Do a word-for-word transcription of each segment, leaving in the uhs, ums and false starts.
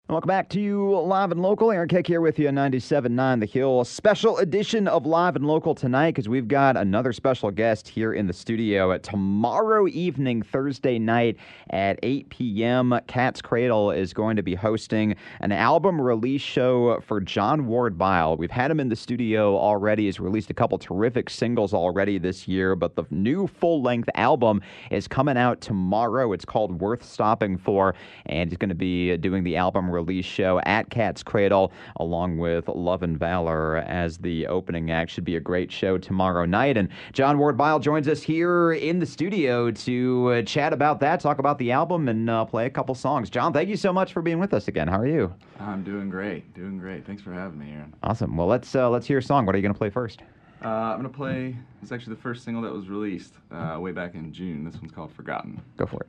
Welcome back to Live and Local. Aaron Keck here with you on ninety-seven point nine The Hill. Special edition of Live and Local tonight because we've got another special guest here in the studio. At tomorrow evening, Thursday night at eight p.m., Cat's Cradle is going to be hosting an album release show for John Ward Bile. We've had him in the studio already. He's released a couple terrific singles already this year, but the new full-length album is coming out tomorrow. It's called Worth Stopping For, and he's going to be doing the album release release show at Cat's Cradle, along with Love and Valor as the opening act. Should be a great show tomorrow night. And John Ward Bile joins us here in the studio to uh, chat about that, talk about the album, and uh, play a couple songs. John, thank you so much for being with us again. How are you? I'm doing great. Doing great. Thanks for having me, Aaron. Awesome. Well, let's uh, let's hear a song. What are you going to play first? Uh, I'm going to play, it's actually the first single that was released uh, way back in June. This one's called Forgotten. Go for it.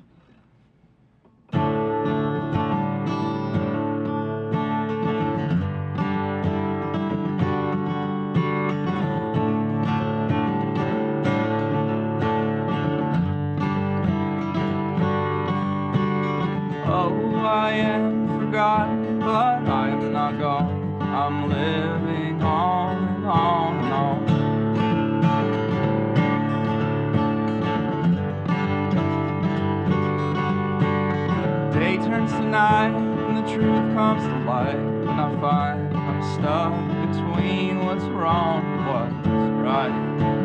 I am forgotten, but I am not gone. I'm living on and on and on. Day turns to night, and the truth comes to light, and I find I'm stuck between what's wrong and what's right.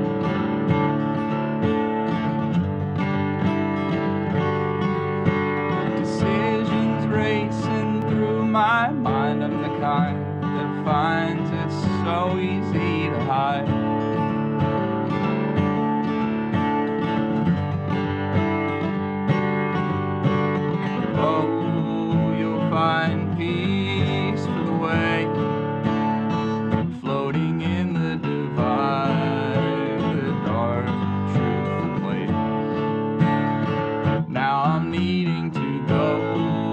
Racing through my mind, I'm the kind that finds it so easy to hide. Oh, you'll find peace for the way, floating in the divide, the dark truth and place. Now I'm needing to go.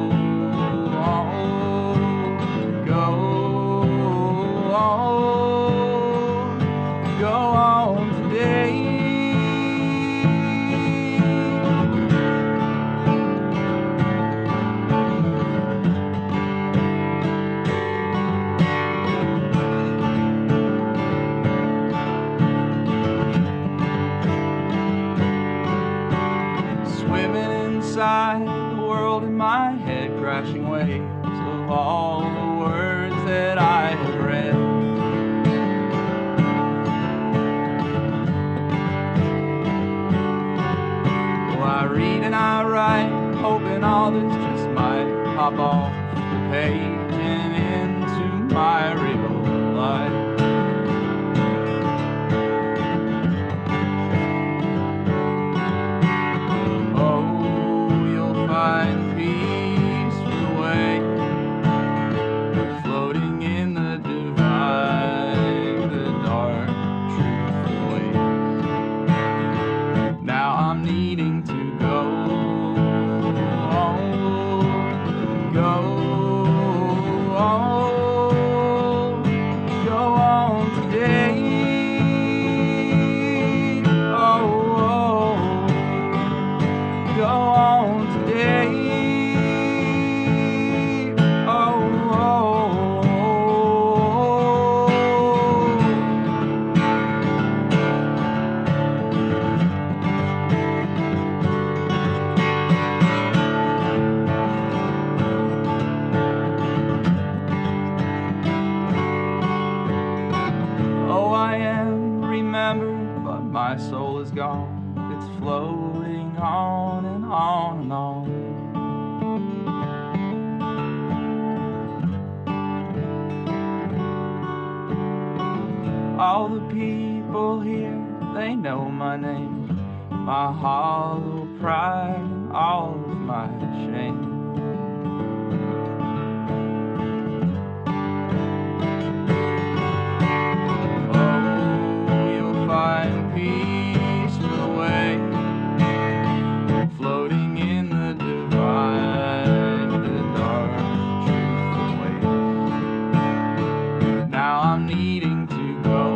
The world in my head, crashing waves of all the words that I have read. Well, I read and I write, hoping all this just might pop off the page and into my real life. Find peace for the way, floating in the divide, the dark truth and ways. Now I'm needing to go, go, go on today. Oh, go on today. My soul is gone, it's floating on and on and on. All the people here, they know my name, my hollow pride and all of my shame. Find peace for the way, floating in the divide, the dark truth and ways. Now I'm needing to go,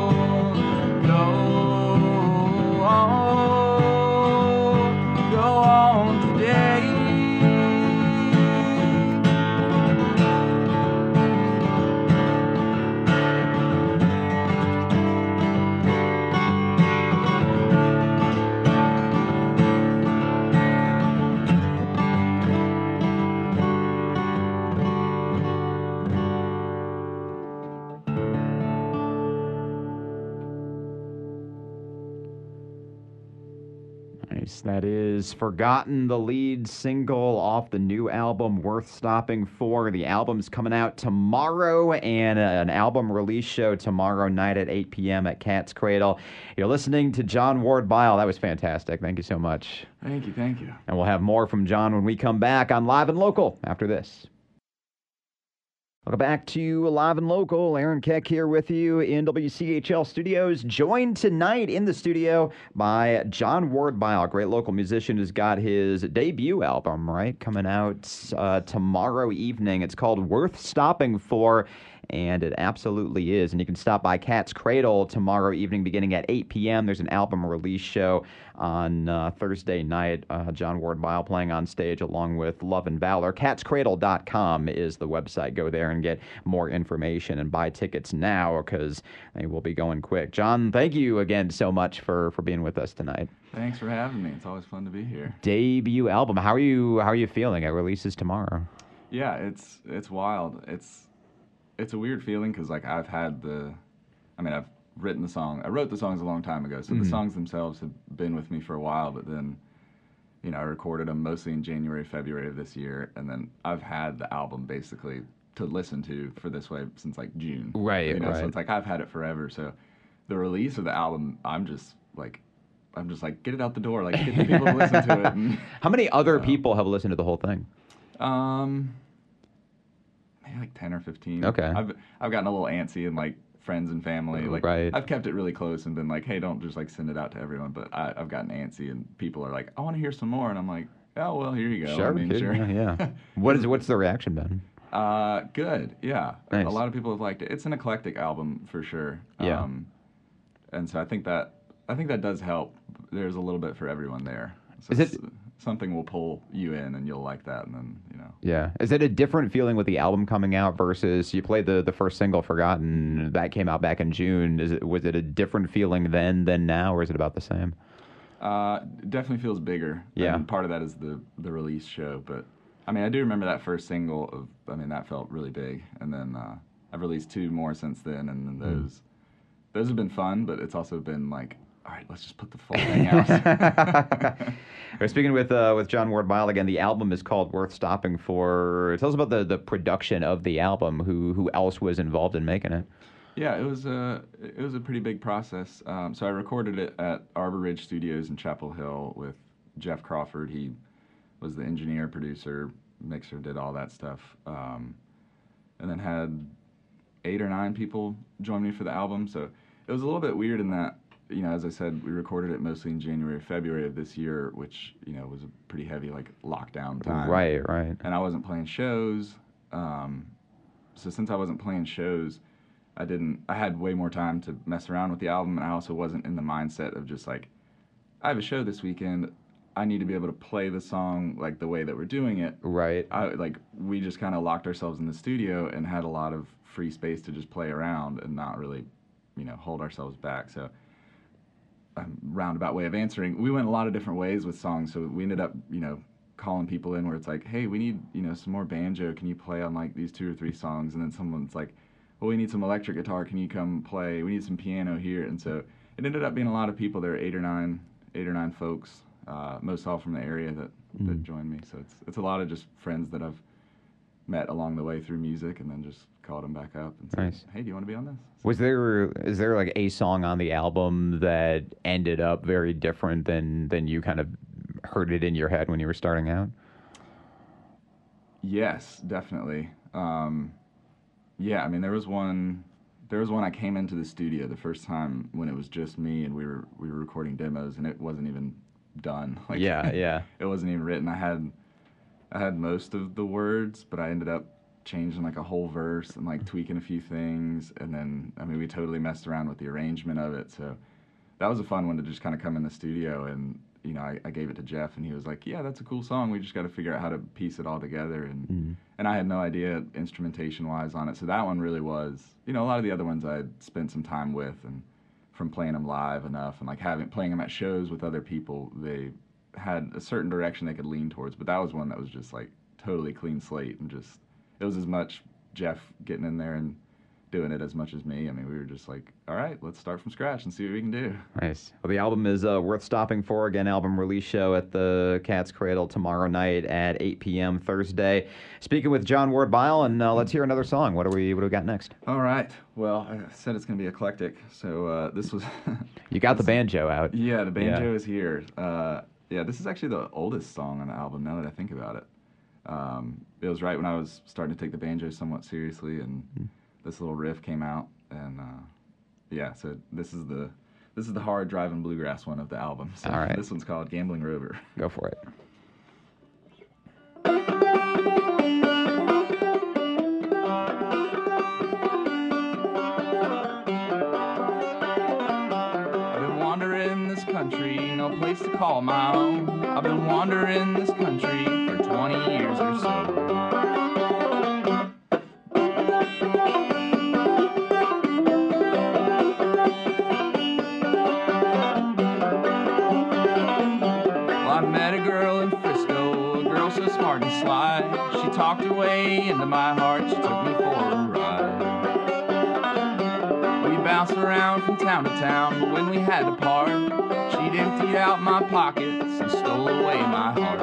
go, go That is Forgotten, the lead single off the new album, Worth Stopping For. The album's coming out tomorrow, and an album release show tomorrow night at eight p.m. at Cat's Cradle. You're listening to John Ward Bile. That was fantastic. Thank you so much. Thank you, thank you. And we'll have more from John when we come back on Live and Local after this. Welcome back to Live and Local. Aaron Keck here with you in W C H L studios. Joined tonight in the studio by John Ward Bile, great local musician who's got his debut album, right, coming out uh, tomorrow evening. It's called Worth Stopping For, and it absolutely is. And you can stop by Cat's Cradle tomorrow evening beginning at eight p.m. There's an album release show on uh, Thursday night. Uh, John Ward Bile playing on stage along with Love and Valor. cats cradle dot com is the website. Go there and get more information and buy tickets now because they will be going quick. John, thank you again so much for, for being with us tonight. Thanks for having me. It's always fun to be here. Debut album. How are you how are you feeling? It releases tomorrow. Yeah, it's it's wild. It's it's a weird feeling because like I've had the, I mean I've written the song. I wrote the songs a long time ago, so mm-hmm. the songs themselves have been with me for a while. But then, you know, I recorded them mostly in January, February of this year, and then I've had the album basically to listen to for this way since like June. Right, you know, right. So it's like I've had it forever. So the release of the album, I'm just like, I'm just like, get it out the door, like get the people to listen to it. And, how many other um, people have listened to the whole thing? Um. Maybe like ten or fifteen. Okay. I've I've gotten a little antsy and like friends and family. Like right. I've kept it really close and been like, hey, don't just like send it out to everyone. But I, I've gotten antsy and people are like, I want to hear some more, and I'm like, oh well, here you go. Sure, I mean, sure. Yeah. yeah. what is what's the reaction been? Uh, good. Yeah. Nice. A lot of people have liked it. It's an eclectic album for sure. Yeah. Um, and so I think that I think that does help. There's a little bit for everyone there. So is it? Something will pull you in and you'll like that, and then, you know. Yeah. Is it a different feeling with the album coming out versus you played the, the first single, Forgotten, that came out back in June? Is it was it a different feeling then than now, or is it about the same? Uh, definitely feels bigger. Yeah. And part of that is the, the release show, but I mean, I do remember that first single of, I mean, that felt really big, and then uh, I've released two more since then, and then those, mm. those have been fun, but it's also been like, all right, let's just put the full thing out. We're speaking with uh, with John Ward Bile again. The album is called Worth Stopping For. Tell us about the, the production of the album. Who who else was involved in making it? Yeah, it was a it was a pretty big process. Um, so I recorded it at Arbor Ridge Studios in Chapel Hill with Jeff Crawford. He was the engineer, producer, mixer, did all that stuff, um, and then had eight or nine people join me for the album. So it was a little bit weird in that, you know, as I said, we recorded it mostly in January, February of this year, which, you know, was a pretty heavy, like, lockdown time. Right, right. And I wasn't playing shows. Um, so since I wasn't playing shows, I didn't, I had way more time to mess around with the album, and I also wasn't in the mindset of just, like, I have a show this weekend, I need to be able to play the song, like, the way that we're doing it. Right. I, like, we just kind of locked ourselves in the studio and had a lot of free space to just play around and not really, you know, hold ourselves back. So a roundabout way of answering, we went a lot of different ways with songs, so we ended up, you know, calling people in where it's like, hey, we need, you know, some more banjo, can you play on like these two or three songs? And then someone's like, well, we need some electric guitar, can you come play? We need some piano here. And so it ended up being a lot of people. There were eight or nine eight or nine folks, uh, most all from the area that, mm. that joined me. So it's it's a lot of just friends that I've met along the way through music, and then just called them back up and said, nice. Hey, do you want to be on this? Was there is there like a song on the album that ended up very different than than you kind of heard it in your head when you were starting out? Yes, definitely. Um, yeah, I mean, there was one. There was one I came into the studio the first time when it was just me, and we were we were recording demos, and it wasn't even done. Like, yeah, yeah. It wasn't even written. I had I had most of the words, but I ended up changing like a whole verse and like tweaking a few things, and then I mean we totally messed around with the arrangement of it. So that was a fun one to just kind of come in the studio, and you know I, I gave it to Jeff, and he was like, "Yeah, that's a cool song. We just got to figure out how to piece it all together." And mm-hmm. and I had no idea instrumentation wise on it, so that one really was. You know, a lot of the other ones I had spent some time with, and from playing them live enough, and like having playing them at shows with other people, they had a certain direction they could lean towards. But that was one that was just like totally clean slate, and just it was as much Jeff getting in there and doing it as much as me. I mean, we were just like, all right, let's start from scratch and see what we can do. Nice. Well, the album is uh, worth stopping for. Again, album release show at the Cat's Cradle tomorrow night at eight p.m. Thursday. Speaking with John Ward Bile, and uh, let's hear another song. What do we What do we got next? All right. Well, I said it's going to be eclectic, so uh, this was. You got the banjo out. Yeah, the banjo Yeah. is here. Uh, yeah, this is actually the oldest song on the album. Now that I think about it, um, it was right when I was starting to take the banjo somewhat seriously, and mm. this little riff came out, and uh, yeah, so this is the this is the hard driving bluegrass one of the album. So All right. This one's called Gambling Rover. Go for it. No place to call my own. I've been wandering this country for twenty years or so. Well, I met a girl in Frisco, a girl so smart and sly. She talked her way into my heart, she took me for a ride. We bounced around from town to town, but when we had to part, she'd emptied out my pockets and stole away my heart.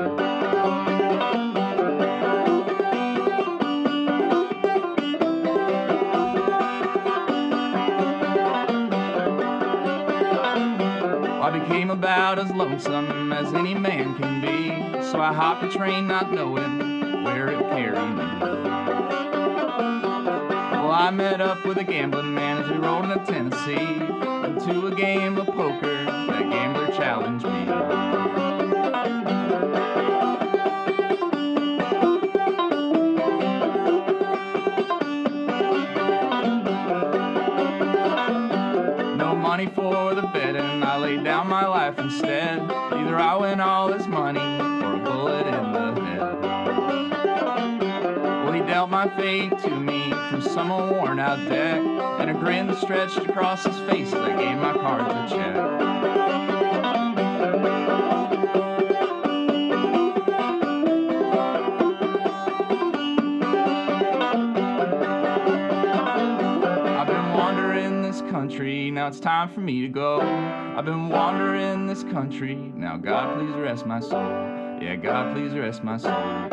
I became about as lonesome as any man can be, so I hopped a train not knowing where it carried me. Well, I met up with a gambling man as we rode into Tennessee, into a game of poker. That gambler challenged me. No money for the betting, I laid down my life instead. Either I win all this money or a bullet in the head. Well, he dealt my fate to me from some worn out deck, and a grin stretched across his face as I gave my cards a check. I've been wandering this country, now it's time for me to go. I've been wandering this country, now God please rest my soul. Yeah, God please rest my soul.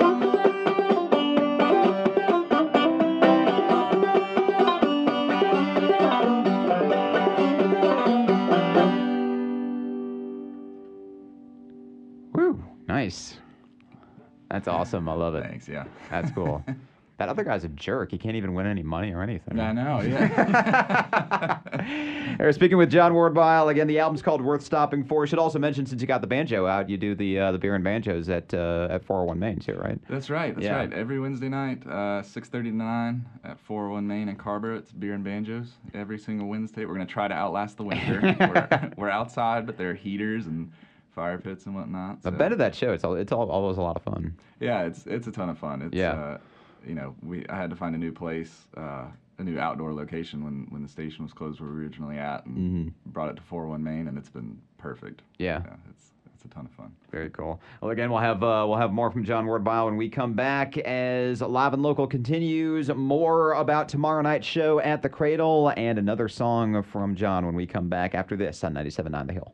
Woo, nice. That's awesome. I love it. Thanks, yeah. That's cool. That other guy's a jerk. He can't even win any money or anything. I know, yeah. We're speaking with John Ward Bile. Again, the album's called Worth Stopping For. Should also mention, since you got the banjo out, you do the uh, the beer and banjos at uh, at four oh one Main too, right? That's right, that's Yeah. right. Every Wednesday night, uh, six thirty to nine at four oh one Main in Carver. It's beer and banjos every single Wednesday. We're going to try to outlast the winter. we're, we're outside, but there are heaters and fire pits and whatnot. So. I've been to that show. It's all, it's all, always a lot of fun. Yeah, it's it's a ton of fun. It's, Yeah. Uh, you know, we I had to find a new place, uh, a new outdoor location when, when the station was closed where we were originally at, and Mm-hmm. brought it to four oh one Main, and it's been perfect. Yeah. yeah it's it's a ton of fun. Very cool. Well, again, we'll have uh, we'll have more from John Ward Bile when we come back as Live and Local continues. More about tomorrow night's show at the Cradle, and another song from John when we come back after this on ninety-seven point nine The Hill.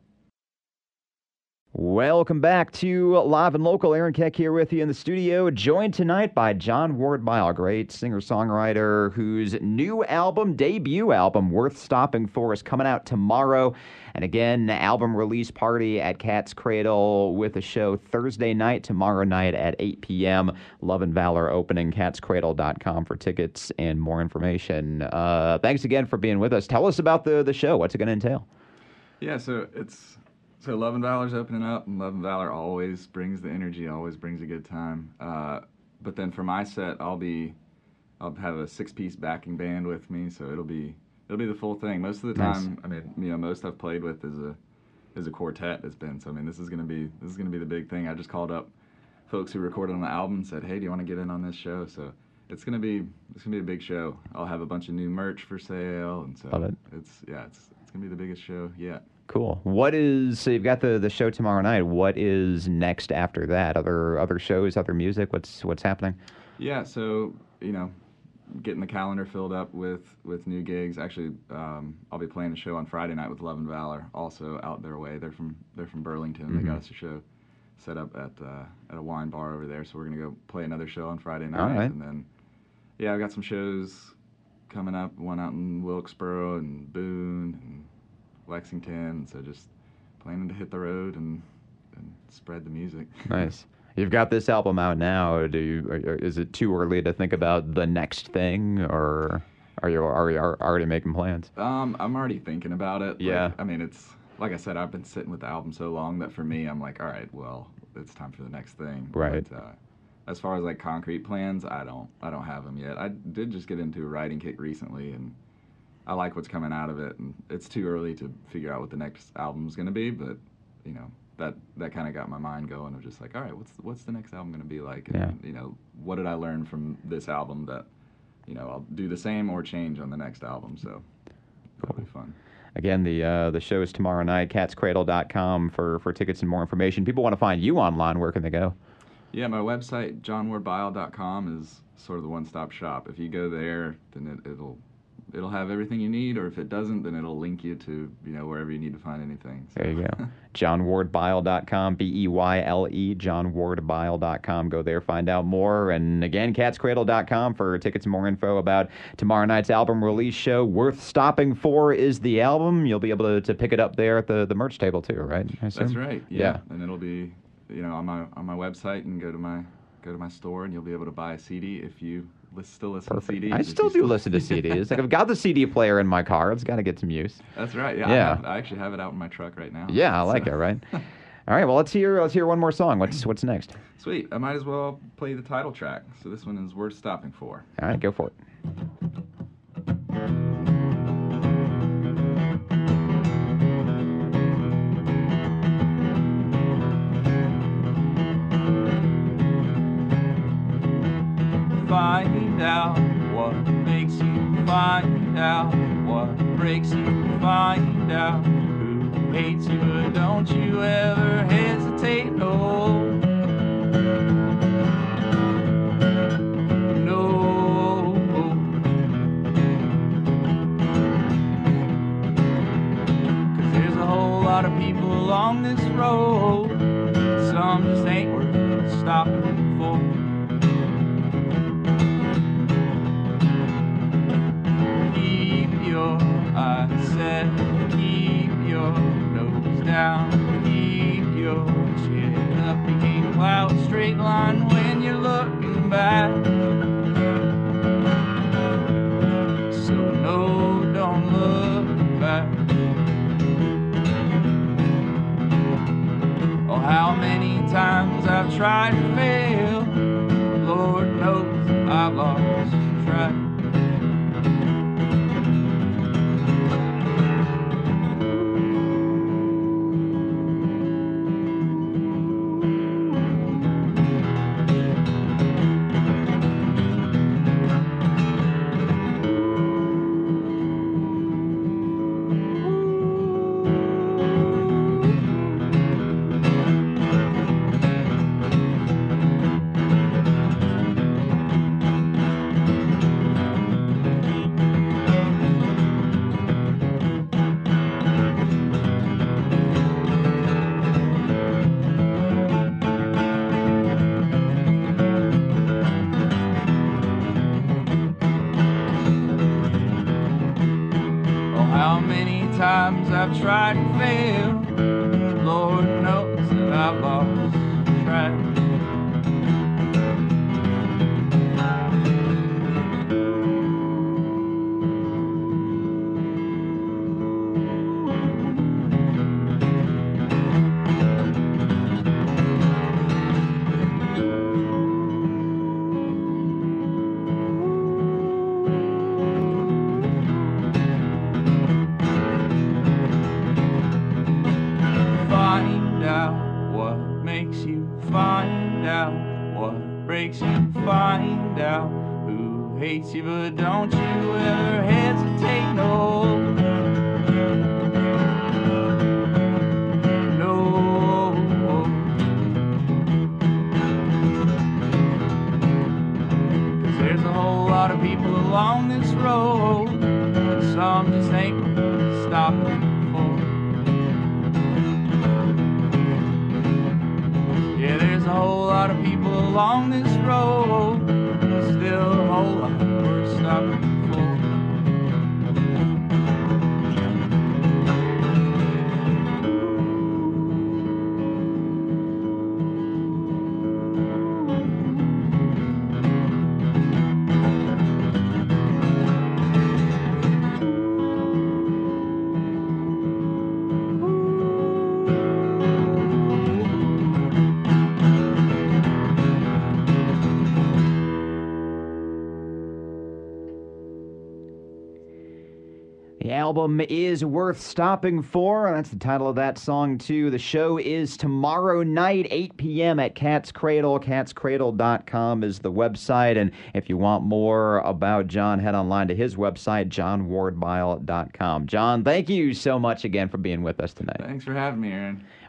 Welcome back to Live and Local. Aaron Keck here with you in the studio, joined tonight by John Ward Bile, great singer-songwriter whose new album, debut album, Worth Stopping For, is coming out tomorrow. And again, album release party at Cat's Cradle with a show Thursday night, tomorrow night at eight p.m. Love and Valor opening, cats cradle dot com for tickets and more information. Uh, thanks again for being with us. Tell us about the, the show. What's it going to entail? Yeah, so it's so Love and Valor's opening up, and Love and Valor always brings the energy, always brings a good time. Uh, but then for my set, I'll be I'll have a six-piece backing band with me, so it'll be it'll be the full thing. Most of the Nice. time, I mean, you know, most I've played with is a is a quartet. It's been so. I mean, this is gonna be this is gonna be the big thing. I just called up folks who recorded on the album and said, "Hey, do you want to get in on this show?" So it's gonna be it's gonna be a big show. I'll have a bunch of new merch for sale, and so Love it. it's yeah, it's it's gonna be the biggest show yet. Cool. What is, so you've got the, the show tomorrow night. What is next after that? Other other shows, other music? What's what's happening? Yeah, so, you know, getting the calendar filled up with, with new gigs. Actually, um, I'll be playing a show on Friday night with Love and Valor, also out their way. They're from they're from Burlington. Mm-hmm. They got us a show set up at uh, at a wine bar over there, so we're gonna go play another show on Friday night. All right. And then, yeah, I've got some shows coming up. One out in Wilkesboro and Boone and Lexington. So just planning to hit the road and and spread the music. Nice. You've got this album out now. Do you? Are, is it too early to think about the next thing, or are you are you already making plans? Um, I'm already thinking about it. Yeah. Like, I mean, it's like I said, I've been sitting with the album so long that for me, I'm like, all right, well, it's time for the next thing. Right. But, uh, as far as like concrete plans, I don't I don't have them yet. I did just get into a writing kick recently, and I like what's coming out of it. And it's too early to figure out what the next album's gonna be, but you know. That that kind of got my mind going of just like, all right, what's what's the next album going to be like? And, Yeah. you know, what did I learn from this album that, you know, I'll do the same or change on the next album. So that'll be fun. Again, the uh, the show is tomorrow night, cats cradle dot com for, for tickets and more information. People want to find you online. Where can they go? Yeah, my website, john ward bile dot com, is sort of the one-stop shop. If you go there, then it, it'll it'll have everything you need, or if it doesn't, then it'll link you to, you know, wherever you need to find anything. So. There you go. john ward bile dot com, B E Y L E, john ward bile dot com. Go there, find out more. And again, cats cradle dot com for tickets and more info about tomorrow night's album release show. Worth Stopping For is the album. You'll be able to, to pick it up there at the, the merch table too, right? I assume? That's right. Yeah. Yeah. And it'll be, you know, on my on my website, and go to my go to my store, and you'll be able to buy a C D if you listen, still listen Perfect. to C Ds. I if still you do listen to C Ds. Like, I've got the C D player in my car. It's got to get some use. That's right. Yeah. Yeah. I, have, I actually have it out in my truck right now. Yeah, I like So- it, right? All right, well, let's hear let's hear one more song. What's what's next? Sweet. I might as well play the title track. So this one is Worth Stopping For. All right, go for it. Find out what makes you, find out what breaks you, find out who hates you, but don't you ever hesitate, no. No. 'Cause there's a whole lot of people along this road, some just ain't worth stopping for. Your eyes set, keep your nose down, keep your chin up. You can't plow a straight line when you're looking back. So no, don't look back. Oh, how many times I've tried to fail, Lord knows I've lost track. How many times I've tried to fail, Lord knows that I've lost track. Find out what makes you, find out what breaks you, find out who hates you, but don't you ever hesitate, no. No. 'Cause There's a whole lot of people along this road, but some just ain't stopping for. Yeah, there's a whole lot of people along this road, but still a whole lot worth stopping for. The album is Worth Stopping For. That's the title of that song, too. The show is tomorrow night, eight p.m. at Cat's Cradle. cats cradle dot com is the website. And if you want more about John, head online to his website, john ward bile dot com. John, thank you so much again for being with us tonight. Thanks for having me, Aaron.